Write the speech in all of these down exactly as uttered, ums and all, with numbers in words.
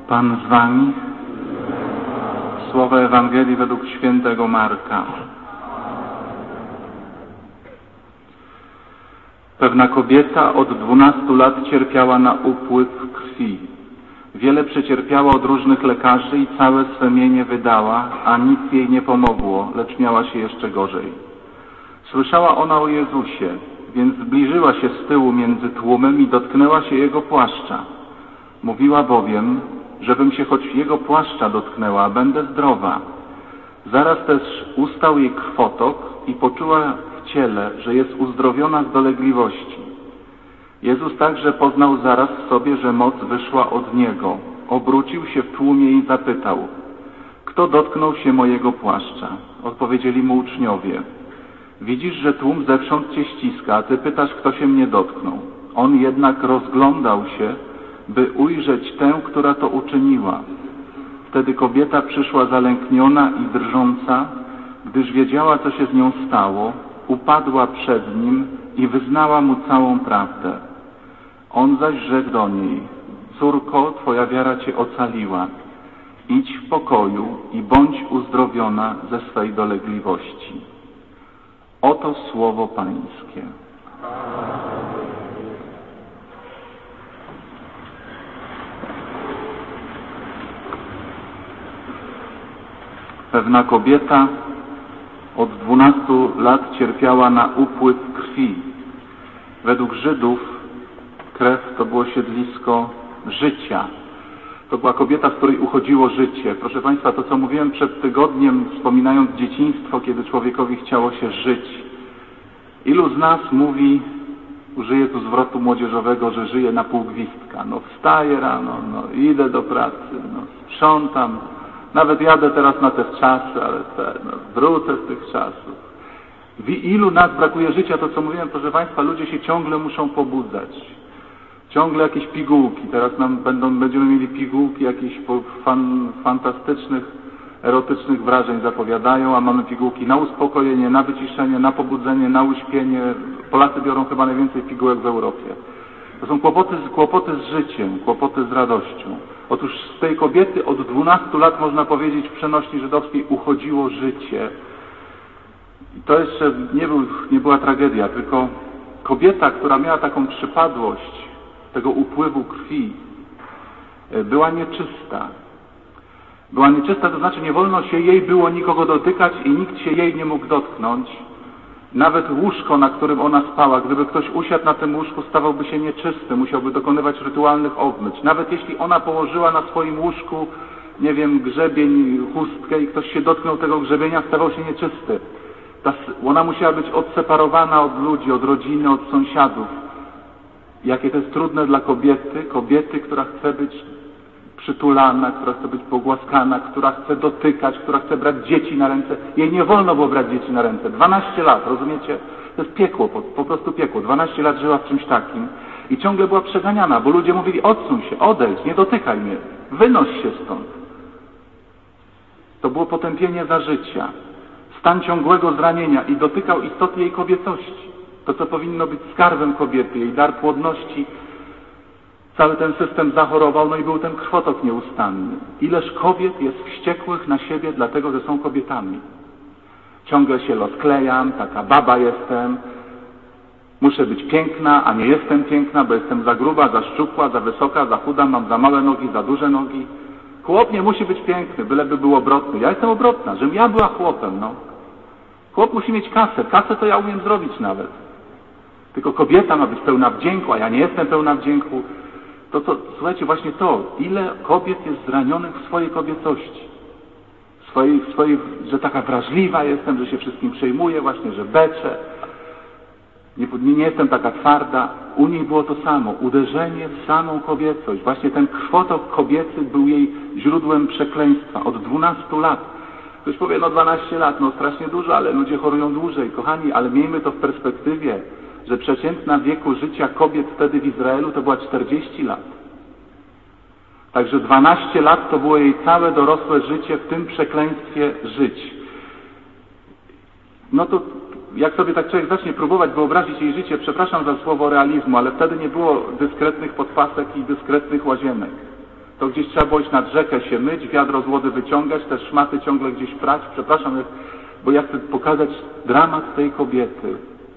Pan z wami. Słowa Ewangelii według świętego Marka. Pewna kobieta od dwunastu lat cierpiała na upływ krwi. Wiele przecierpiała od różnych lekarzy i całe swe mienie wydała, a nic jej nie pomogło, lecz miała się jeszcze gorzej. Słyszała ona o Jezusie, więc zbliżyła się z tyłu między tłumem i dotknęła się Jego płaszcza. Mówiła bowiem, żebym się choć Jego płaszcza dotknęła, a będę zdrowa. Zaraz też ustał jej krwotok i poczuła w ciele, że jest uzdrowiona z dolegliwości. Jezus także poznał zaraz w sobie, że moc wyszła od Niego. Obrócił się w tłumie i zapytał: kto dotknął się mojego płaszcza? Odpowiedzieli mu uczniowie: widzisz, że tłum zewsząd cię ściska, a ty pytasz, kto się mnie dotknął. On jednak rozglądał się, by ujrzeć tę, która to uczyniła. Wtedy kobieta przyszła zalękniona i drżąca, gdyż wiedziała, co się z nią stało, upadła przed Nim i wyznała Mu całą prawdę. On zaś rzekł do niej: córko, twoja wiara cię ocaliła. Idź w pokoju i bądź uzdrowiona ze swej dolegliwości. Oto słowo Pańskie. Pewna kobieta od dwunastu lat cierpiała na upływ krwi. Według Żydów krew to było siedlisko życia. To była kobieta, z której uchodziło życie. Proszę Państwa, to co mówiłem przed tygodniem, wspominając dzieciństwo, kiedy człowiekowi chciało się żyć. Ilu z nas mówi, użyję tu zwrotu młodzieżowego, że żyje na pół gwizdka. No wstaję rano, no idę do pracy, no sprzątam. Nawet jadę teraz na te czasy, ale te, no, wrócę z tych czasów. W ilu nas brakuje życia, to co mówiłem, proszę Państwa, ludzie się ciągle muszą pobudzać. Ciągle jakieś pigułki. Teraz nam będą, będziemy mieli pigułki jakichś fan, fantastycznych, erotycznych wrażeń zapowiadają, a mamy pigułki na uspokojenie, na wyciszenie, na pobudzenie, na uśpienie. Polacy biorą chyba najwięcej pigułek w Europie. To są kłopoty, kłopoty z życiem, kłopoty z radością. Otóż z tej kobiety od dwunastu lat, można powiedzieć, w przenośni żydowskiej uchodziło życie. I to jeszcze nie, był, nie była tragedia, tylko kobieta, która miała taką przypadłość tego upływu krwi, była nieczysta. Była nieczysta, to znaczy nie wolno się jej było nikogo dotykać i nikt się jej nie mógł dotknąć. Nawet łóżko, na którym ona spała, gdyby ktoś usiadł na tym łóżku, stawałby się nieczysty, musiałby dokonywać rytualnych obmyć. Nawet jeśli ona położyła na swoim łóżku, nie wiem, grzebień, chustkę i ktoś się dotknął tego grzebienia, stawał się nieczysty. Ta, ona musiała być odseparowana od ludzi, od rodziny, od sąsiadów. Jakie to jest trudne dla kobiety, kobiety, która chce być przytulana, która chce być pogłaskana, która chce dotykać, która chce brać dzieci na ręce. Jej nie wolno było brać dzieci na ręce. dwanaście lat, rozumiecie? To jest piekło, po, po prostu piekło. dwanaście lat żyła w czymś takim i ciągle była przeganiana, bo ludzie mówili: odsuń się, odejdź, nie dotykaj mnie, wynoś się stąd. To było potępienie za życia. Stan ciągłego zranienia i dotykał istoty jej kobiecości. To, co powinno być skarbem kobiety, jej dar płodności. Cały ten system zachorował, no i był ten krwotok nieustanny. Ileż kobiet jest wściekłych na siebie, dlatego że są kobietami. Ciągle się rozklejam, taka baba jestem, muszę być piękna, a nie jestem piękna, bo jestem za gruba, za szczupła, za wysoka, za chuda, mam za małe nogi, za duże nogi. Chłop nie musi być piękny, byleby był obrotny. Ja jestem obrotna, żebym ja była chłopem, no. Chłop musi mieć kasę, kasę to ja umiem zrobić nawet. Tylko kobieta ma być pełna wdzięku, a ja nie jestem pełna wdzięku. To, to, słuchajcie, właśnie to, ile kobiet jest zranionych w swojej kobiecości. W swojej, w swojej, że taka wrażliwa jestem, że się wszystkim przejmuję, właśnie, że beczę. Nie, nie jestem taka twarda. U niej było to samo. Uderzenie w samą kobiecość. Właśnie ten krwotok kobiecy był jej źródłem przekleństwa. Od dwunastu lat. Ktoś powie, no dwanaście lat, no strasznie dużo, ale ludzie chorują dłużej. Kochani, ale miejmy to w perspektywie, że przeciętna wieku życia kobiet wtedy w Izraelu to była czterdzieści lat. Także dwanaście lat to było jej całe dorosłe życie w tym przekleństwie żyć. No to jak sobie tak człowiek zacznie próbować wyobrazić jej życie, przepraszam za słowo realizmu, ale wtedy nie było dyskretnych podpasek i dyskretnych łazienek. to gdzieś trzeba było iść nad rzekę się myć, wiadro z wody wyciągać, te szmaty ciągle gdzieś prać. Przepraszam, bo ja chcę pokazać dramat tej kobiety.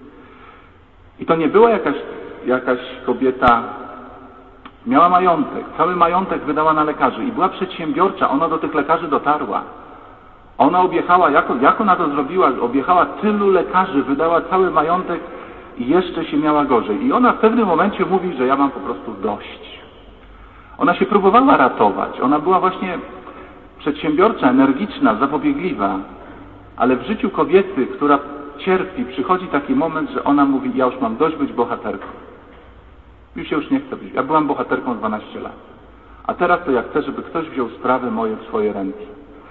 I to nie była jakaś, jakaś kobieta, miała majątek, cały majątek wydała na lekarzy i była przedsiębiorcza, ona do tych lekarzy dotarła. Ona objechała, jak, jak ona to zrobiła? Objechała tylu lekarzy, wydała cały majątek i jeszcze się miała gorzej. I ona w pewnym momencie mówi, że ja mam po prostu dość. Ona się próbowała ratować. Ona była właśnie przedsiębiorcza, energiczna, zapobiegliwa. Ale w życiu kobiety, która cierpi, przychodzi taki moment, że ona mówi, ja już mam dość być bohaterką. Już się już nie chcę być. Ja byłam bohaterką dwanaście lat. A teraz to ja chcę, żeby ktoś wziął sprawy moje w swoje ręce.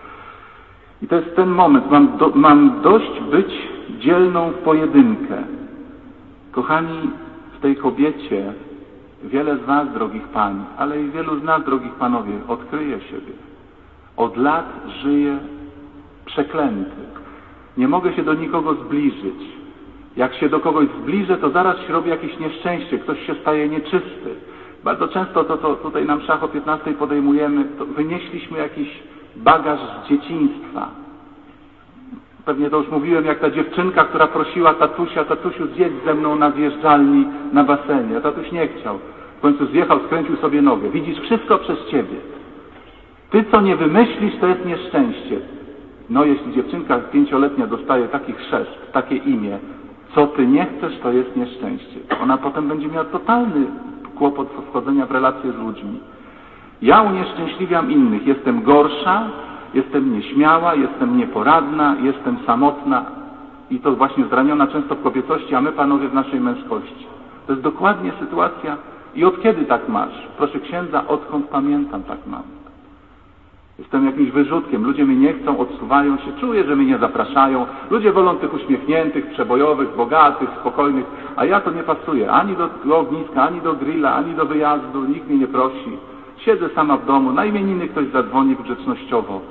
I to jest ten moment. Mam, do, mam dość być dzielną w pojedynkę. Kochani, w tej kobiecie wiele z was, drogich pań, ale i wielu z nas, drogich panowie, odkryje siebie. Od lat żyję przeklęty. Nie mogę się do nikogo zbliżyć. Jak się do kogoś zbliżę, to zaraz się robi jakieś nieszczęście, ktoś się staje nieczysty. Bardzo często to, co tutaj na mszach o piętnastej podejmujemy, to wynieśliśmy jakiś bagaż z dzieciństwa. Pewnie to już mówiłem, jak ta dziewczynka, która prosiła tatusia, tatusiu zjedź ze mną na zjeżdżalni na basenie. A tatuś nie chciał. W końcu zjechał, skręcił sobie nogę. Widzisz, wszystko przez ciebie. Ty, co nie wymyślisz, to jest nieszczęście. No, jeśli dziewczynka pięcioletnia dostaje taki chrzest, takie imię, co ty nie chcesz, to jest nieszczęście. Ona potem będzie miała totalny kłopot wchodzenia w relacje z ludźmi. Ja unieszczęśliwiam innych. Jestem gorsza, jestem nieśmiała, jestem nieporadna, jestem samotna i to właśnie zraniona często w kobiecości, a my, panowie, w naszej męskości. To jest dokładnie sytuacja. I od kiedy tak masz? Proszę księdza, odkąd pamiętam, tak mam. Jestem jakimś wyrzutkiem. Ludzie mnie nie chcą, odsuwają się. Czuję, że mnie nie zapraszają. Ludzie wolą tych uśmiechniętych, przebojowych, bogatych, spokojnych, a ja to nie pasuję. Ani do ogniska, ani do grilla, ani do wyjazdu. Nikt mnie nie prosi. Siedzę sama w domu. Na imieniny ktoś zadzwoni grzecznościowo.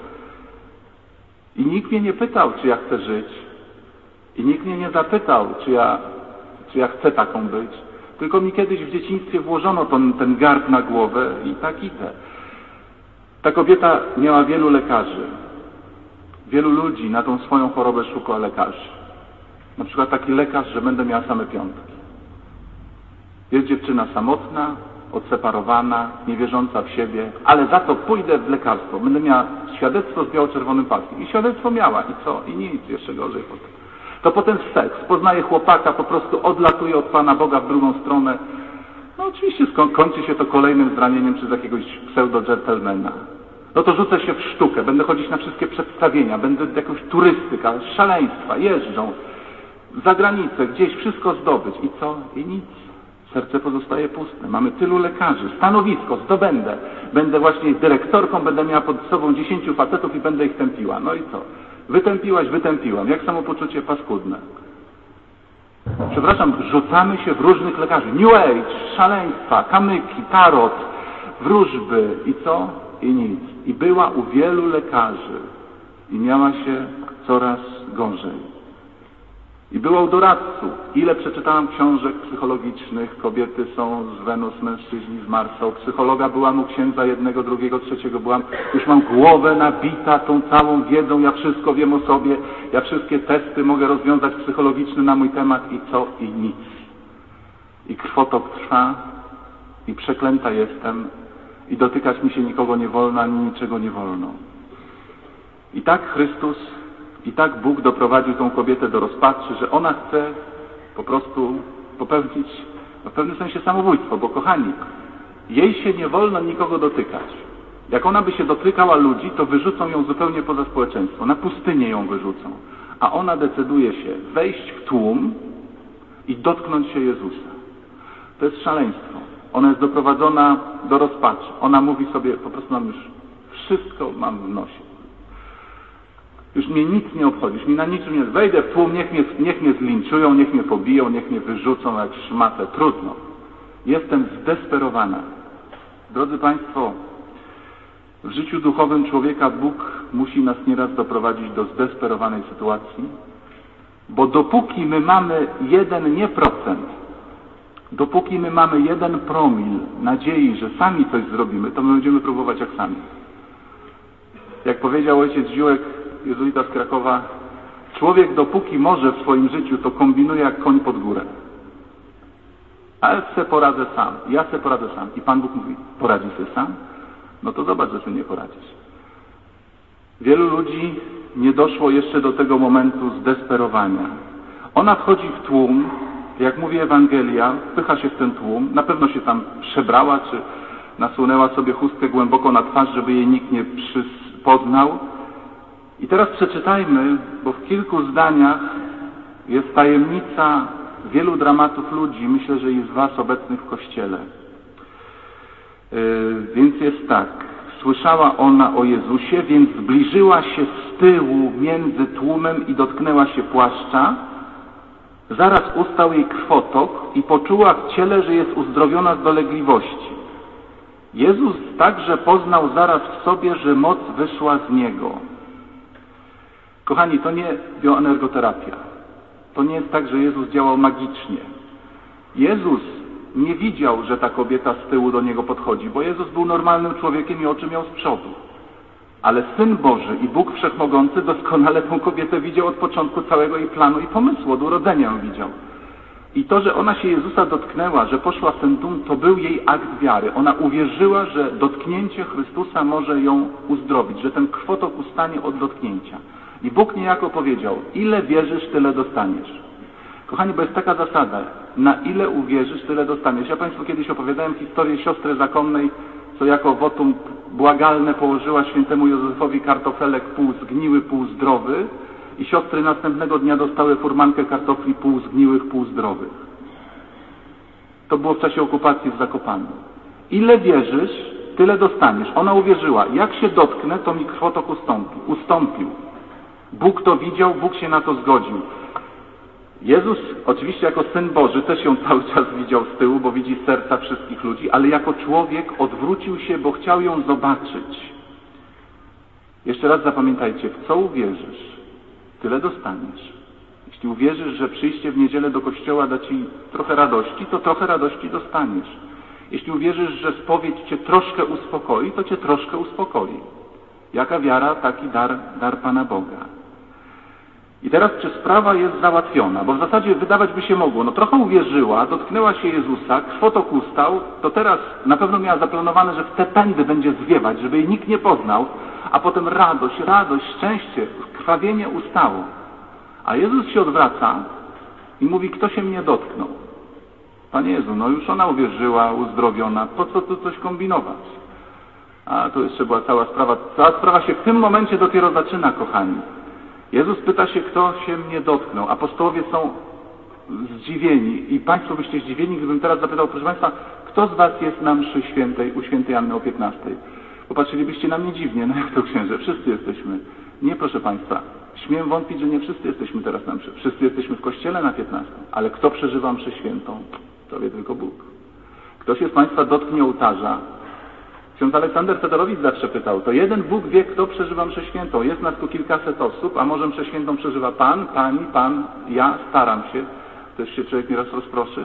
I nikt mnie nie pytał, czy ja chcę żyć. I nikt mnie nie zapytał, czy ja, czy ja chcę taką być. Tylko mi kiedyś w dzieciństwie włożono ten, ten garb na głowę i tak idę. Ta kobieta miała wielu lekarzy. Wielu ludzi na tą swoją chorobę szuka lekarzy. Na przykład taki lekarz, że będę miała same piątki. Jest dziewczyna samotna, odseparowana, niewierząca w siebie, ale za to pójdę w lekarstwo. Będę miała świadectwo z biało-czerwonym paskiem. I świadectwo miała. I co? I nic. Jeszcze gorzej potem. To potem seks. Poznaje chłopaka, po prostu odlatuje od Pana Boga w drugą stronę. No oczywiście kończy się to kolejnym zranieniem przez jakiegoś pseudo-dżentelmena. No to rzucę się w sztukę, będę chodzić na wszystkie przedstawienia, będę jakąś turystyka, szaleństwa, jeżdżą za granicę, gdzieś wszystko zdobyć. I co? I nic. Serce pozostaje puste. Mamy tylu lekarzy, stanowisko zdobędę. Będę właśnie dyrektorką, będę miała pod sobą dziesięciu facetów i będę ich tępiła. No i co? Wytępiłaś, wytępiłam. Jak samopoczucie? Paskudne. Przepraszam, rzucamy się w różnych lekarzy. New Age, szaleństwa, kamyki, tarot, wróżby i co? I nic. I była u wielu lekarzy i miała się coraz gorzej. I była u doradców. Ile przeczytałam książek psychologicznych, kobiety są z Wenus, mężczyźni z Marsa. U psychologa byłam, u księdza jednego, drugiego, trzeciego byłam. Już mam głowę nabita tą całą wiedzą, ja wszystko wiem o sobie, ja wszystkie testy mogę rozwiązać psychologiczne na mój temat i co? I nic. I krwotok trwa i przeklęta jestem i dotykać mi się nikogo nie wolno, ani niczego nie wolno. I tak Chrystus I tak Bóg doprowadził tą kobietę do rozpaczy, że ona chce po prostu popełnić w pewnym sensie samobójstwo, bo kochani, jej się nie wolno nikogo dotykać. Jak ona by się dotykała ludzi, to wyrzucą ją zupełnie poza społeczeństwo. Na pustynię ją wyrzucą. A ona decyduje się wejść w tłum i dotknąć się Jezusa. To jest szaleństwo. Ona jest doprowadzona do rozpaczy. Ona mówi sobie, po prostu mam już wszystko mam w nosie. Już mnie nic nie obchodzi, już mi na niczym nie... Wejdę w tłum, niech mnie, niech mnie zlinczują, niech mnie pobiją, niech mnie wyrzucą jak szmatę. Trudno. Jestem zdesperowana. Drodzy Państwo, w życiu duchowym człowieka Bóg musi nas nieraz doprowadzić do zdesperowanej sytuacji, bo dopóki my mamy jeden nie procent Dopóki my mamy jeden promil nadziei, że sami coś zrobimy, to my będziemy próbować jak sami. Jak powiedział ojciec Ziółek, jezuita z Krakowa, człowiek dopóki może w swoim życiu, to kombinuje jak koń pod górę. Ale se poradzę sam, ja se poradzę sam. I Pan Bóg mówi, poradzi sobie sam? No to zobacz, że ty nie poradzisz. Wielu ludzi nie doszło jeszcze do tego momentu zdesperowania. Ona wchodzi w tłum, jak mówi Ewangelia, wpycha się w ten tłum, na pewno się tam przebrała, czy nasunęła sobie chustkę głęboko na twarz, żeby jej nikt nie poznał. I teraz przeczytajmy, bo w kilku zdaniach jest tajemnica wielu dramatów ludzi, myślę, że i z was obecnych w Kościele. Yy, więc jest tak. Słyszała ona o Jezusie, więc zbliżyła się z tyłu między tłumem i dotknęła się płaszcza. Zaraz ustał jej krwotok i poczuła w ciele, że jest uzdrowiona z dolegliwości. Jezus także poznał zaraz w sobie, że moc wyszła z Niego. Kochani, to nie bioenergoterapia. To nie jest tak, że Jezus działał magicznie. Jezus nie widział, że ta kobieta z tyłu do Niego podchodzi, bo Jezus był normalnym człowiekiem i oczy miał z przodu. Ale Syn Boży i Bóg Wszechmogący doskonale tę kobietę widział od początku całego jej planu i pomysłu, od urodzenia ją widział. I to, że ona się Jezusa dotknęła, że poszła w ten tłum, to był jej akt wiary. Ona uwierzyła, że dotknięcie Chrystusa może ją uzdrowić, że ten krwotok ustanie od dotknięcia. I Bóg niejako powiedział, ile wierzysz, tyle dostaniesz. Kochani, bo jest taka zasada, na ile uwierzysz, tyle dostaniesz. Ja Państwu kiedyś opowiadałem historię siostry zakonnej, co jako wotum błagalne położyła świętemu Józefowi kartofelek pół zgniły, pół zdrowy i siostry następnego dnia dostały furmankę kartofli pół zgniłych, pół zdrowych. To było w czasie okupacji w Zakopanem. Ile wierzysz, tyle dostaniesz. Ona uwierzyła. Jak się dotknę, to mi krwotok ustąpi. ustąpił. Bóg to widział, Bóg się na to zgodził. Jezus, oczywiście jako Syn Boży, też ją cały czas widział z tyłu, bo widzi serca wszystkich ludzi, ale jako człowiek odwrócił się, bo chciał ją zobaczyć. Jeszcze raz zapamiętajcie, w co uwierzysz, tyle dostaniesz. Jeśli uwierzysz, że przyjście w niedzielę do kościoła da ci trochę radości, to trochę radości dostaniesz. Jeśli uwierzysz, że spowiedź cię troszkę uspokoi, to cię troszkę uspokoi. Jaka wiara, taki dar, dar Pana Boga. I teraz, czy sprawa jest załatwiona? Bo w zasadzie wydawać by się mogło, no trochę uwierzyła, dotknęła się Jezusa, krwotok ustał, to teraz na pewno miała zaplanowane, że w te pędy będzie zwiewać, żeby jej nikt nie poznał, a potem radość, radość, szczęście, krwawienie ustało. A Jezus się odwraca i mówi, kto się mnie dotknął? Panie Jezu, no już ona uwierzyła, uzdrowiona, po co tu coś kombinować? A tu jeszcze była cała sprawa. Cała sprawa się w tym momencie dopiero zaczyna, kochani. Jezus pyta się, kto się mnie dotknął. Apostołowie są zdziwieni i Państwo byście zdziwieni, gdybym teraz zapytał, proszę Państwa, kto z Was jest na mszy świętej u świętej Anny o piętnastej? Popatrzylibyście na mnie dziwnie, no jak to księże, wszyscy jesteśmy. Nie, proszę Państwa, śmiem wątpić, że nie wszyscy jesteśmy teraz na mszy. Wszyscy jesteśmy w kościele na piętnastą, ale kto przeżywa mszę świętą? To wie tylko Bóg. Kto się z Państwa dotknie ołtarza? Ksiądz Aleksander Fedorowicz zawsze pytał, to jeden Bóg wie, kto przeżywa mszę świętą. Jest nas tu kilkaset osób, a może mszę świętą przeżywa Pan, Pani, Pan, ja, staram się. Też się człowiek nieraz rozproszy.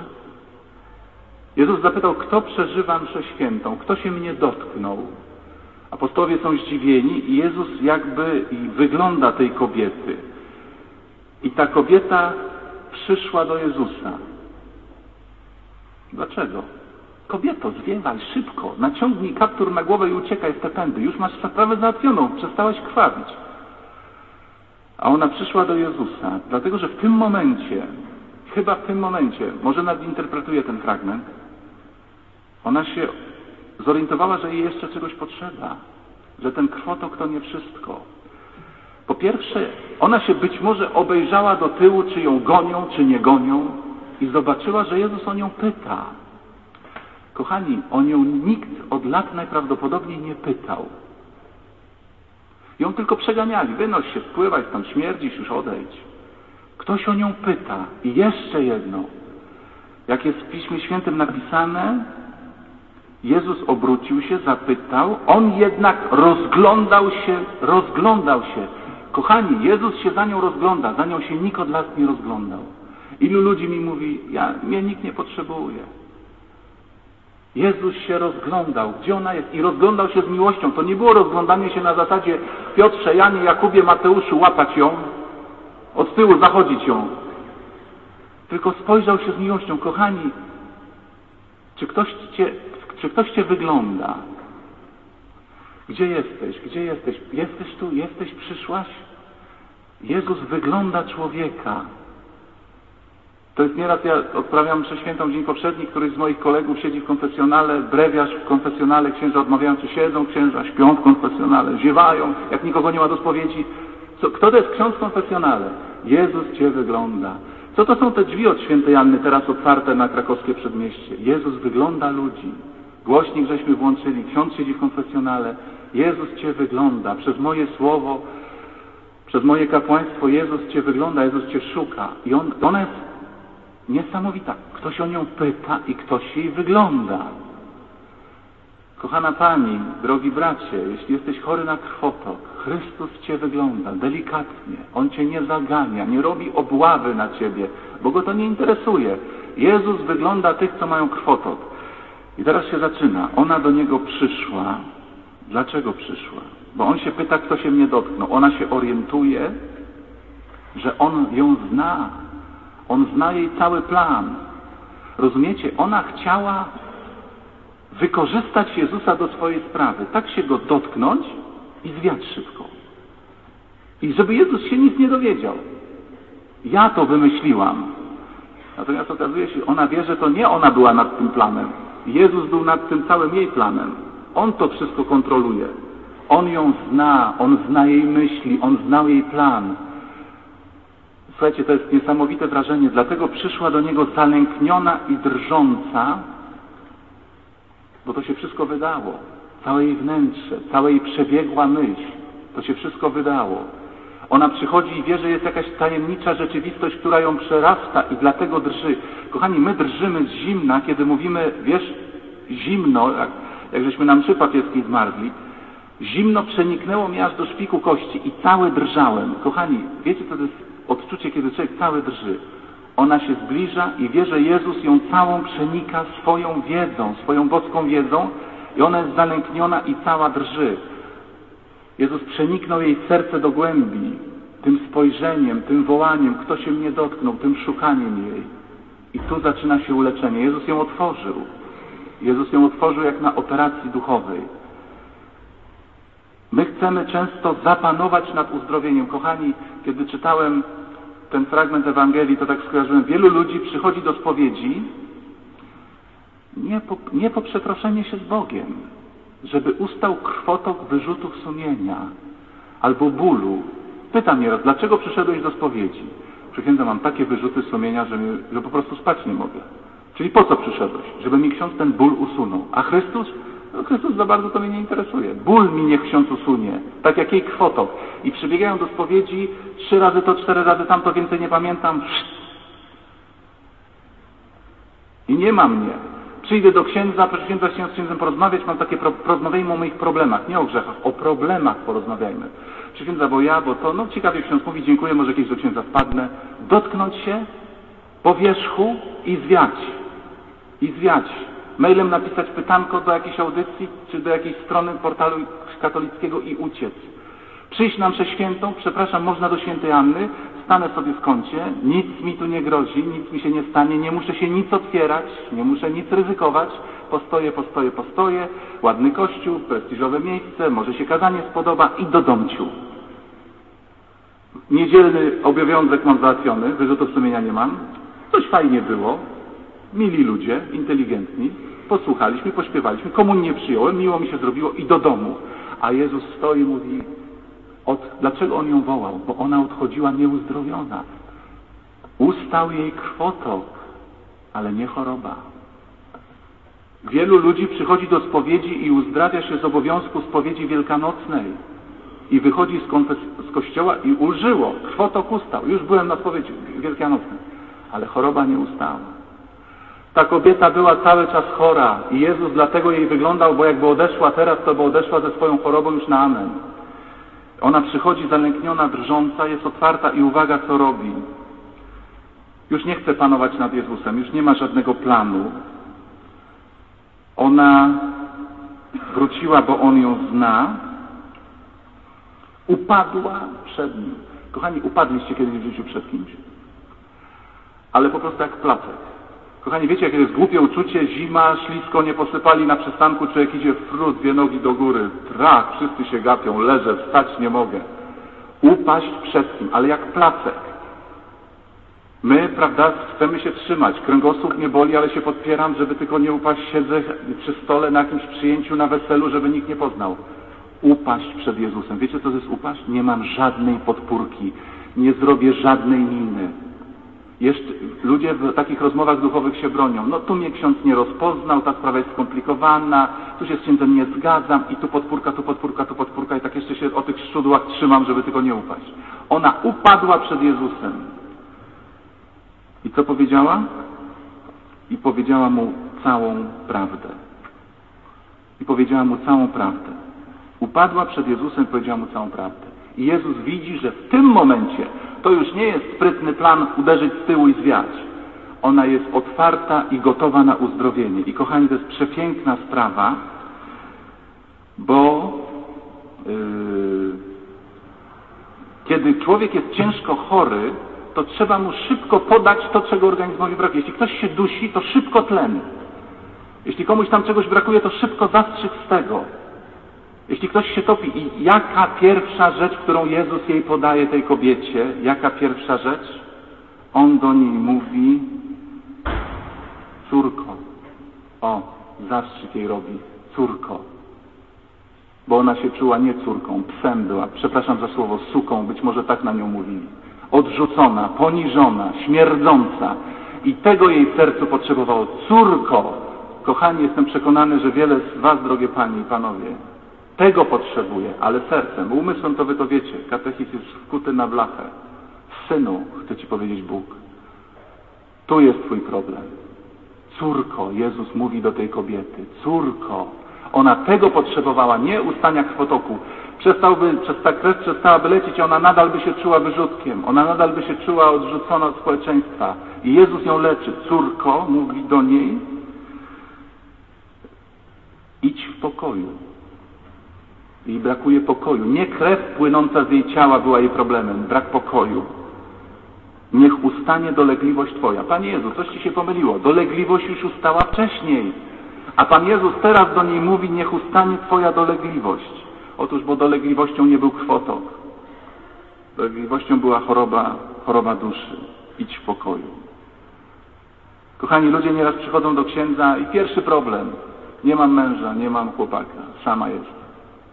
Jezus zapytał, kto przeżywa mszę świętą, kto się mnie dotknął. Apostołowie są zdziwieni i Jezus jakby i wygląda tej kobiety. I ta kobieta przyszła do Jezusa. Dlaczego? Kobieto, zwiewaj szybko, naciągnij kaptur na głowę i uciekaj w te pędy. Już masz sprawę załatwioną, przestałaś krwawić. A ona przyszła do Jezusa, dlatego że w tym momencie, chyba w tym momencie, może nadinterpretuję ten fragment, ona się zorientowała, że jej jeszcze czegoś potrzeba, że ten krwotok to nie wszystko. Po pierwsze, ona się być może obejrzała do tyłu, czy ją gonią, czy nie gonią i zobaczyła, że Jezus o nią pyta. Kochani, o nią nikt od lat najprawdopodobniej nie pytał. Ją tylko przeganiali. Wynoś się, spływaj stąd, śmierdzisz, już odejdź. Ktoś o nią pyta. I jeszcze jedno. Jak jest w Piśmie Świętym napisane, Jezus obrócił się, zapytał, on jednak rozglądał się, rozglądał się. Kochani, Jezus się za nią rozgląda, za nią się nikt od lat nie rozglądał. Ilu ludzi mi mówi, ja, mnie nikt nie potrzebuje. Jezus się rozglądał, gdzie ona jest? I rozglądał się z miłością. To nie było rozglądanie się na zasadzie Piotrze, Janie, Jakubie, Mateuszu, łapać ją, od tyłu zachodzić ją. Tylko spojrzał się z miłością. Kochani, czy ktoś cię, czy ktoś cię wygląda? Gdzie jesteś? Gdzie jesteś? Jesteś tu? Jesteś? Przyszłaś? Jezus wygląda człowieka. To jest nieraz, ja odprawiam mszę świętą dzień poprzedni, któryś z moich kolegów siedzi w konfesjonale, brewiarz w konfesjonale, księża odmawiający siedzą, księża śpią w konfesjonale, ziewają, jak nikogo nie ma do spowiedzi. Co, kto to jest ksiądz w konfesjonale? Jezus cię wygląda. Co to są te drzwi od świętej Anny teraz otwarte na krakowskie przedmieście? Jezus wygląda ludzi. Głośnik żeśmy włączyli, ksiądz siedzi w konfesjonale. Jezus cię wygląda. Przez moje słowo, przez moje kapłaństwo Jezus cię wygląda, Jezus cię szuka. I on, ona jest niesamowita. Ktoś o nią pyta i ktoś jej wygląda. Kochana Pani, drogi bracie, jeśli jesteś chory na krwotok, Chrystus cię wygląda delikatnie. On cię nie zagania, nie robi obławy na ciebie, bo go to nie interesuje. Jezus wygląda tych, co mają krwotok. I teraz się zaczyna. Ona do niego przyszła. Dlaczego przyszła? Bo on się pyta, kto się mnie dotknął. Ona się orientuje, że on ją zna. On zna jej cały plan. Rozumiecie? Ona chciała wykorzystać Jezusa do swojej sprawy. Tak się go dotknąć i zwiać szybko. I żeby Jezus się nic nie dowiedział. Ja to wymyśliłam. Natomiast okazuje się, ona wie, że to nie ona była nad tym planem. Jezus był nad tym całym jej planem. On to wszystko kontroluje. On ją zna, on zna jej myśli, on znał jej plan. Słuchajcie, to jest niesamowite wrażenie. Dlatego przyszła do niego zalękniona i drżąca, bo to się wszystko wydało. Całe jej wnętrze, cała jej przebiegła myśl. To się wszystko wydało. Ona przychodzi i wie, że jest jakaś tajemnicza rzeczywistość, która ją przerasta i dlatego drży. Kochani, my drżymy z zimna, kiedy mówimy, wiesz, zimno, jak, jak żeśmy na mszy papieskiej zmarzli, zimno przeniknęło mnie aż do szpiku kości i cały drżałem. Kochani, wiecie, co to jest odczucie, kiedy człowiek cały drży? Ona się zbliża i wie, że Jezus ją całą przenika swoją wiedzą, swoją boską wiedzą i ona jest zalękniona i cała drży. Jezus przeniknął jej serce do głębi tym spojrzeniem, tym wołaniem, kto się mnie dotknął, tym szukaniem jej. I tu zaczyna się uleczenie. Jezus ją otworzył. Jezus ją otworzył jak na operacji duchowej. My chcemy często zapanować nad uzdrowieniem. Kochani, kiedy czytałem ten fragment Ewangelii, to tak skojarzyłem. Wielu ludzi przychodzi do spowiedzi nie po, nie po przeproszenie się z Bogiem, żeby ustał krwotok wyrzutów sumienia albo bólu. Pytam nieraz, dlaczego przyszedłeś do spowiedzi? Przysiędzam, mam takie wyrzuty sumienia, że, mi, że po prostu spać nie mogę. Czyli po co przyszedłeś? Żeby mi ksiądz ten ból usunął. A Chrystus? No Chrystus za bardzo to mnie nie interesuje. Ból mi niech ksiądz usunie. Tak jak jej krwotok. I przybiegają do spowiedzi, trzy razy to, cztery razy tamto, więcej nie pamiętam. I nie ma mnie. Przyjdę do księdza, proszę księdza, chciałem z księdzem porozmawiać, mam takie, pro, porozmawiajmy o moich problemach, nie o grzechach, o problemach porozmawiajmy. Proszę księdza, bo ja, bo to, no ciekawie ksiądz mówi, dziękuję, może kiedyś do księdza wpadnę. Dotknąć się po wierzchu i zwiać. I zwiać. Mailem napisać pytanko do jakiejś audycji, czy do jakiejś strony portalu katolickiego i uciec. Przyjść na mszę świętą, przepraszam, można do świętej Anny, stanę sobie w kącie, nic mi tu nie grozi, nic mi się nie stanie, nie muszę się nic otwierać, nie muszę nic ryzykować, postoję, postoję, postoję, ładny kościół, prestiżowe miejsce, może się kazanie spodoba i do domciu. Niedzielny obowiązek mam załatwiony, wyrzutów sumienia nie mam, coś fajnie było, mili ludzie, inteligentni, posłuchaliśmy, pośpiewaliśmy, komunię przyjąłem, miło mi się zrobiło i do domu. A Jezus stoi i mówi, od, dlaczego On ją wołał? Bo ona odchodziła nieuzdrowiona. Ustał jej krwotok, ale nie choroba. Wielu ludzi przychodzi do spowiedzi i uzdrawia się z obowiązku spowiedzi wielkanocnej. I wychodzi z, konfes- z kościoła i ulżyło. Krwotok ustał. Już byłem na spowiedzi wielkanocnej. Ale choroba nie ustała. Ta kobieta była cały czas chora i Jezus dlatego jej wyglądał, bo jakby odeszła teraz, to by odeszła ze swoją chorobą już na amen. Ona przychodzi zalękniona, drżąca, jest otwarta i uwaga, co robi. Już nie chce panować nad Jezusem, już nie ma żadnego planu. Ona wróciła, bo On ją zna. Upadła przed Nim. Kochani, upadliście kiedyś w życiu przed kimś. Ale po prostu jak placek. Kochani, wiecie, jakie jest głupie uczucie? Zima, ślisko, nie posypali na przystanku, człowiek idzie frut, dwie nogi do góry. Trach, wszyscy się gapią, leżę, wstać nie mogę. Upaść przed kim, ale jak placek. My, prawda, chcemy się trzymać. Kręgosłup mnie boli, ale się podpieram, żeby tylko nie upaść. Siedzę przy stole na jakimś przyjęciu, na weselu, żeby nikt nie poznał. Upaść przed Jezusem. Wiecie, co to jest upaść? Nie mam żadnej podpórki. Nie zrobię żadnej miny. Jeszcze ludzie w takich rozmowach duchowych się bronią. No tu mnie ksiądz nie rozpoznał, ta sprawa jest skomplikowana, tu się z księdzem nie zgadzam i tu podpórka, tu podpórka, tu podpórka i tak jeszcze się o tych szczudłach trzymam, żeby tylko nie upaść. Ona upadła przed Jezusem. I co powiedziała? I powiedziała Mu całą prawdę. I powiedziała Mu całą prawdę. Upadła przed Jezusem i powiedziała Mu całą prawdę. I Jezus widzi, że w tym momencie to już nie jest sprytny plan uderzyć z tyłu i zwiać. Ona jest otwarta i gotowa na uzdrowienie. I kochani, to jest przepiękna sprawa, bo yy, kiedy człowiek jest ciężko chory, to trzeba mu szybko podać to, czego organizmowi brakuje. Jeśli ktoś się dusi, to szybko tlen. Jeśli komuś tam czegoś brakuje, to szybko zastrzyk z tego. Jeśli ktoś się topi, i jaka pierwsza rzecz, którą Jezus jej podaje, tej kobiecie, jaka pierwsza rzecz? On do niej mówi: córko. O, zastrzyk jej robi: córko. Bo ona się czuła nie córką, psem była, przepraszam za słowo, suką, być może tak na nią mówili. Odrzucona, poniżona, śmierdząca. I tego jej w sercu potrzebowało. Córko! Kochani, jestem przekonany, że wiele z was, drogie panie i panowie, tego potrzebuje, ale sercem, umysłem to wy to wiecie. Katechizm jest wkuty na blachę. Synu, chce ci powiedzieć Bóg, tu jest twój problem. Córko, Jezus mówi do tej kobiety, córko. Ona tego potrzebowała, nie ustania krwotoku. Przestałby, przez ta krew przestałaby lecieć, ona nadal by się czuła wyrzutkiem. Ona nadal by się czuła odrzucona od społeczeństwa. I Jezus ją leczy. Córko, mówi do niej, idź w pokoju. Jej brakuje pokoju. Nie krew płynąca z jej ciała była jej problemem. Brak pokoju. Niech ustanie dolegliwość twoja. Panie Jezu, coś ci się pomyliło. Dolegliwość już ustała wcześniej. A Pan Jezus teraz do niej mówi: niech ustanie twoja dolegliwość. Otóż, bo dolegliwością nie był krwotok. Dolegliwością była choroba, choroba duszy. Idź w pokoju. Kochani, ludzie nieraz przychodzą do księdza i pierwszy problem. Nie mam męża, nie mam chłopaka. Sama jest.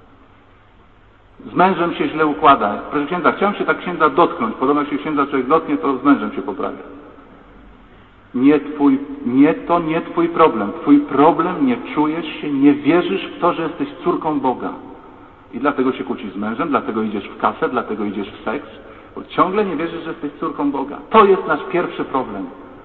Z mężem się źle układa. Proszę księdza, chciałem się tak księdza dotknąć. Podobno jak się księdza człowiek dotknie, to z mężem się poprawia. Nie twój, nie to nie twój problem. Twój problem, nie czujesz się, nie wierzysz w to, że jesteś córką Boga. I dlatego się kłócisz z mężem, dlatego idziesz w kasę, dlatego idziesz w seks, bo ciągle nie wierzysz, że jesteś córką Boga. To jest nasz pierwszy problem.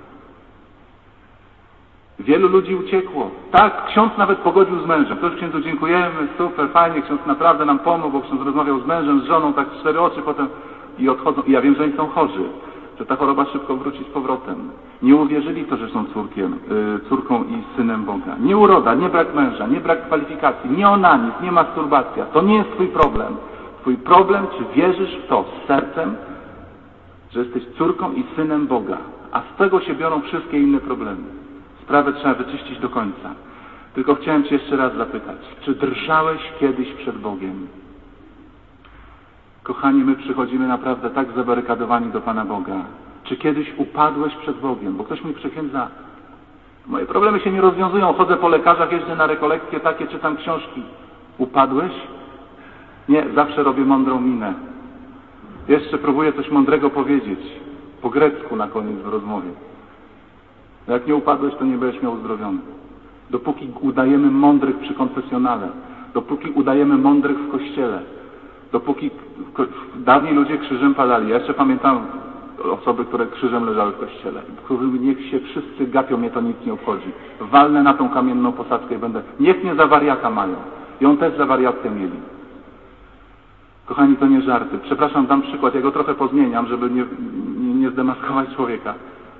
Wielu ludzi uciekło. Tak, ksiądz nawet pogodził z mężem. To już księdzu dziękujemy, super, fajnie, ksiądz naprawdę nam pomógł, bo ksiądz rozmawiał z mężem, z żoną, tak cztery oczy potem i odchodzą. I ja wiem, że oni są chorzy, że ta choroba szybko wróci z powrotem. Nie uwierzyli w to, że są córkiem, yy, córką i synem Boga. Nie uroda, nie brak męża, nie brak kwalifikacji, nie onanizm, nie masturbacja. To nie jest twój problem. Twój problem, czy wierzysz w to z sercem, że jesteś córką i synem Boga. A z tego się biorą wszystkie inne problemy. Sprawę trzeba wyczyścić do końca. Tylko chciałem cię jeszcze raz zapytać, czy drżałeś kiedyś przed Bogiem? Kochani, my przychodzimy naprawdę tak zabarykadowani do Pana Boga. Czy kiedyś upadłeś przed Bogiem? Bo ktoś mi przyksiędza, moje problemy się nie rozwiązują, chodzę po lekarzach, jeżdżę na rekolekcje takie, czytam książki. Upadłeś? Nie, zawsze robię mądrą minę. Jeszcze próbuję coś mądrego powiedzieć. Po grecku na koniec w rozmowie. Jak nie upadłeś, to nie będziesz miał uzdrowiony. Dopóki udajemy mądrych przy konfesjonale, dopóki udajemy mądrych w kościele, dopóki dawniej ludzie krzyżem padali. Ja jeszcze pamiętam osoby, które krzyżem leżały w kościele. Niech się wszyscy gapią, mnie to nic nie obchodzi. Walnę na tą kamienną posadzkę i będę... Niech mnie za wariata mają. I on też za wariatkę mieli. Kochani, to nie żarty. Przepraszam, dam przykład. Ja go trochę pozmieniam, żeby nie, nie, nie zdemaskować człowieka.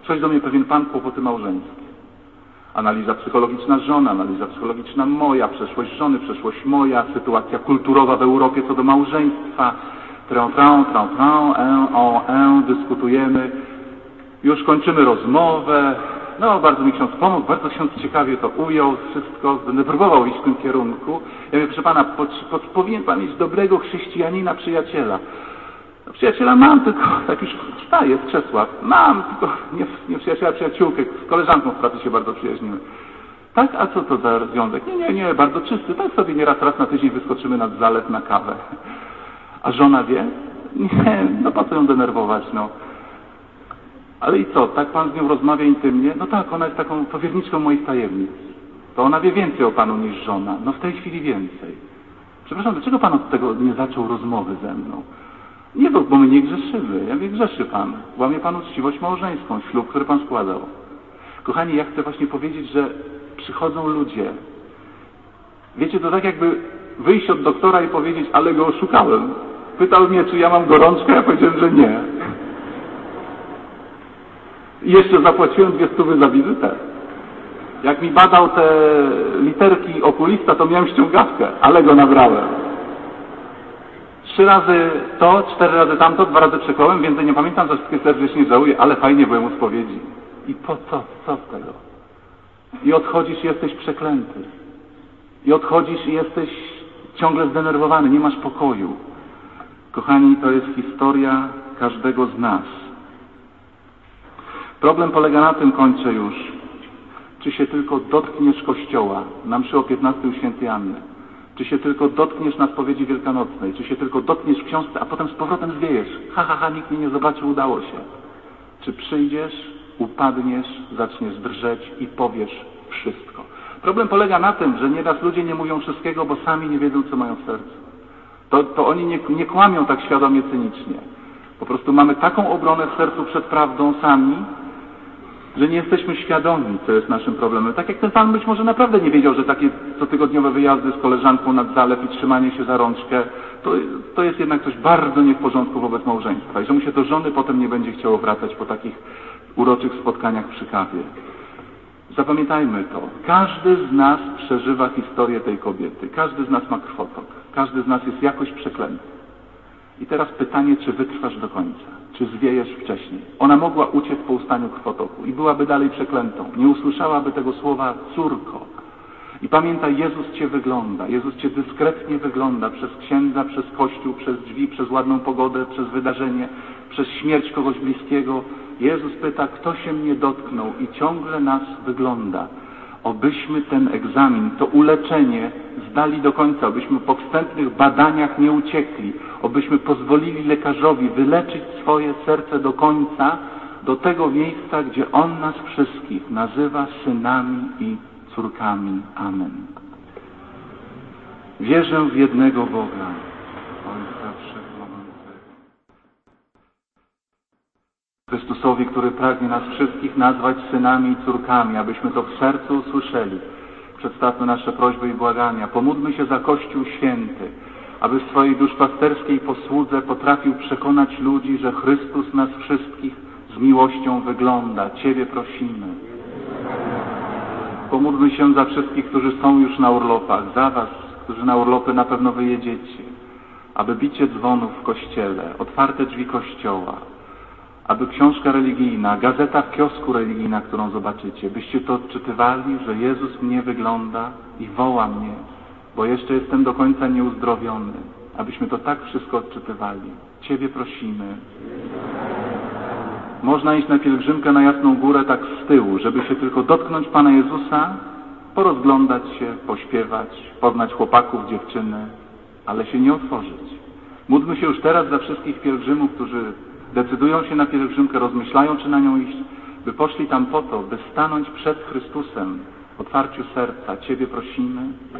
Przychodzi do mnie pewien pan, kłopoty małżeńskie. Analiza psychologiczna żona, analiza psychologiczna moja, przeszłość żony, przeszłość moja, sytuacja kulturowa w Europie co do małżeństwa. Trę, trę, trę, trę, en, o, en, dyskutujemy. Już kończymy rozmowę. No, bardzo mi ksiądz pomógł, bardzo ksiądz ciekawie to ujął, wszystko, będę próbował iść w tym kierunku. Ja mówię, proszę pana, po, po, powinien pan mieć dobrego chrześcijanina, przyjaciela. No, przyjaciela mam, tylko, tak już wstaję z krzesła, mam, tylko nie, nie przyjaciela, przyjaciółkę, z koleżanką w pracy się bardzo przyjaźnimy. Tak, a co to za związek? Nie, nie, nie, bardzo czysty, tak sobie nieraz raz na tydzień wyskoczymy nad zalew na kawę. A żona wie? Nie, no po co ją denerwować, no. Ale i co, tak pan z nią rozmawia intymnie? No tak, ona jest taką powierniczką moich tajemnic. To ona wie więcej o panu niż żona. No w tej chwili więcej. Przepraszam, dlaczego pan od tego nie zaczął rozmowy ze mną? Nie, bo, bo my nie grzeszymy. Ja mówię, grzeszy pan. Łamie pan uczciwość małżeńską, ślub, który pan składał. Kochani, ja chcę właśnie powiedzieć, że przychodzą ludzie. Wiecie, to tak jakby wyjść od doktora i powiedzieć, ale go oszukałem. Pytał mnie, czy ja mam gorączkę, ja powiedziałem, że nie. I jeszcze zapłaciłem dwie stówy za wizytę. Jak mi badał te literki okulista, to miałem ściągawkę, ale go nabrałem. Trzy razy to, cztery razy tamto, dwa razy przekołem, więcej nie pamiętam, za wszystkie serdecznie żałuję, ale fajnie byłem u spowiedzi. I po co? Co z tego? I odchodzisz i jesteś przeklęty. I odchodzisz i jesteś ciągle zdenerwowany, nie masz pokoju. Kochani, to jest historia każdego z nas. Problem polega na tym, kończę już, czy się tylko dotkniesz Kościoła na mszy o piętnastej u świętej Anny, czy się tylko dotkniesz na spowiedzi wielkanocnej, czy się tylko dotkniesz w książce, a potem z powrotem zwiejesz. Ha, ha, ha, nikt mnie nie zobaczył, udało się. Czy przyjdziesz, upadniesz, zaczniesz drżeć i powiesz wszystko. Problem polega na tym, że nieraz ludzie nie mówią wszystkiego, bo sami nie wiedzą, co mają w sercu. To, to oni nie, nie kłamią tak świadomie, cynicznie. Po prostu mamy taką obronę w sercu przed prawdą sami, że nie jesteśmy świadomi, co jest naszym problemem. Tak jak ten pan być może naprawdę nie wiedział, że takie cotygodniowe wyjazdy z koleżanką nad zalew i trzymanie się za rączkę, to, to jest jednak coś bardzo nie w porządku wobec małżeństwa i że mu się do żony potem nie będzie chciało wracać po takich uroczych spotkaniach przy kawie. Zapamiętajmy to. Każdy z nas przeżywa historię tej kobiety. Każdy z nas ma krwotok. Każdy z nas jest jakoś przeklęty. I teraz pytanie, czy wytrwasz do końca? Czy zwiejesz wcześniej? Ona mogła uciec po ustaniu krwotoku i byłaby dalej przeklętą. Nie usłyszałaby tego słowa córko. I pamiętaj, Jezus Cię wygląda. Jezus Cię dyskretnie wygląda przez księdza, przez kościół, przez drzwi, przez ładną pogodę, przez wydarzenie, przez śmierć kogoś bliskiego. Jezus pyta, kto się mnie dotknął i ciągle nas wygląda. Obyśmy ten egzamin, to uleczenie zdali do końca, obyśmy po wstępnych badaniach nie uciekli, obyśmy pozwolili lekarzowi wyleczyć swoje serce do końca, do tego miejsca, gdzie On nas wszystkich nazywa synami i córkami. Amen. Wierzę w jednego Boga, Ojca Wszechmogącego, Chrystusowi, który pragnie nas wszystkich nazwać synami i córkami, abyśmy to w sercu usłyszeli. Przedstawmy nasze prośby i błagania. Pomódlmy się za Kościół Święty, aby w swojej duszpasterskiej posłudze potrafił przekonać ludzi, że Chrystus nas wszystkich z miłością wygląda. Ciebie prosimy. Pomódlmy się za wszystkich, którzy są już na urlopach, za was, którzy na urlopy na pewno wyjedziecie, aby bicie dzwonów w kościele, otwarte drzwi kościoła, aby książka religijna, gazeta w kiosku religijna, którą zobaczycie, byście to odczytywali, że Jezus mnie wygląda i woła mnie, bo jeszcze jestem do końca nieuzdrowiony, abyśmy to tak wszystko odczytywali. Ciebie prosimy. Można iść na pielgrzymkę na Jasną Górę tak z tyłu, żeby się tylko dotknąć Pana Jezusa, porozglądać się, pośpiewać, poznać chłopaków, dziewczyny, ale się nie otworzyć. Módlmy się już teraz za wszystkich pielgrzymów, którzy decydują się na pielgrzymkę, rozmyślają, czy na nią iść, by poszli tam po to, by stanąć przed Chrystusem w otwarciu serca. Ciebie prosimy.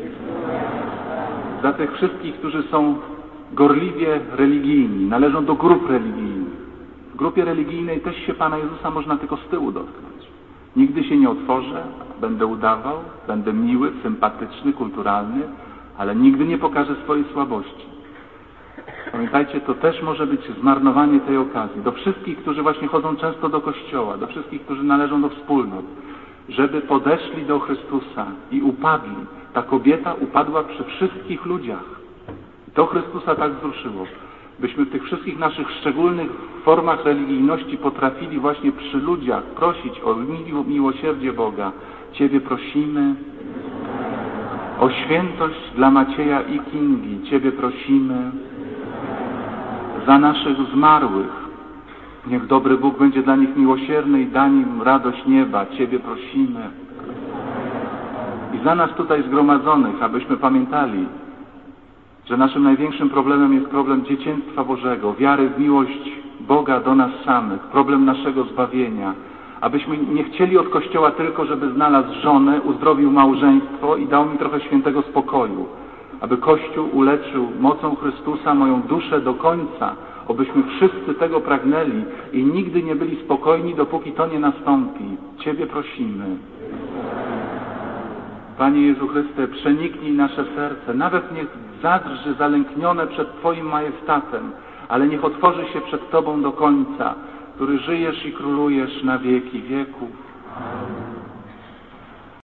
Za tych wszystkich, którzy są gorliwie religijni, należą do grup religijnych. W grupie religijnej też się Pana Jezusa można tylko z tyłu dotknąć. Nigdy się nie otworzę, będę udawał, będę miły, sympatyczny, kulturalny, ale nigdy nie pokażę swojej słabości. Pamiętajcie, to też może być zmarnowanie tej okazji. Do wszystkich, którzy właśnie chodzą często do kościoła, do wszystkich, którzy należą do wspólnot, żeby podeszli do Chrystusa i upadli. Ta kobieta upadła przy wszystkich ludziach. To Chrystusa tak wzruszyło. Byśmy w tych wszystkich naszych szczególnych formach religijności potrafili właśnie przy ludziach prosić o miło, miłosierdzie Boga. Ciebie prosimy o świętość dla Macieja i Kingi. Ciebie prosimy za naszych zmarłych. Niech dobry Bóg będzie dla nich miłosierny i da im radość nieba. Ciebie prosimy. I za nas tutaj zgromadzonych, abyśmy pamiętali, że naszym największym problemem jest problem dzieciństwa Bożego, wiary w miłość Boga do nas samych, problem naszego zbawienia. Abyśmy nie chcieli od Kościoła tylko, żeby znalazł żonę, uzdrowił małżeństwo i dał mi trochę świętego spokoju. Aby Kościół uleczył mocą Chrystusa moją duszę do końca. Obyśmy wszyscy tego pragnęli i nigdy nie byli spokojni, dopóki to nie nastąpi. Ciebie prosimy. Panie Jezu Chryste, przeniknij nasze serce, nawet niech zadrży zalęknione przed Twoim majestatem, ale niech otworzy się przed Tobą do końca, który żyjesz i królujesz na wieki wieków.